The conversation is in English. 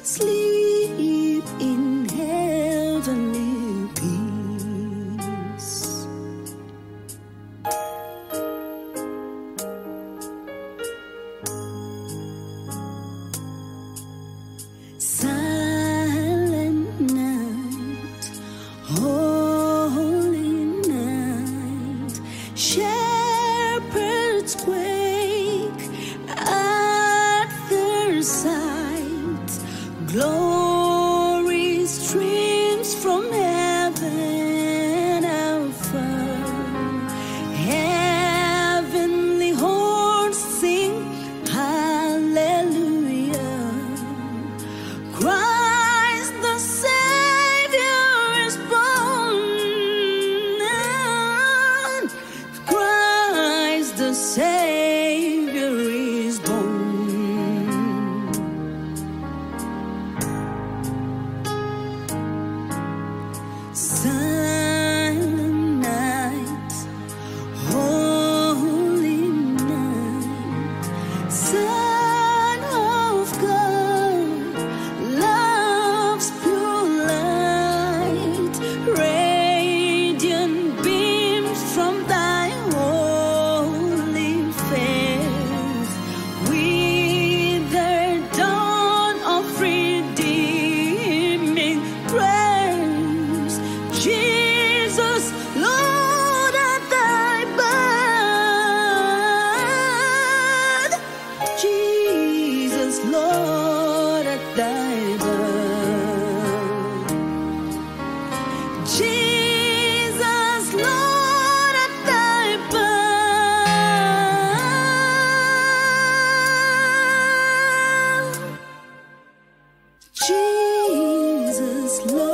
sleep in heavenly peace. Silent night, holy night, shepherds quake at their sight. Glory streams from heaven afar. Heavenly horns sing hallelujah. Christ the Savior is born. Christ the Savior is born. Silent night, holy night, Son of God, love's pure light, radiant beams from thy holy face, with the dawn of redeeming grace. Jesus, Lord, at thy birth. Jesus, Lord, at thy birth. Jesus, Lord, at thy birth. Jesus, Lord.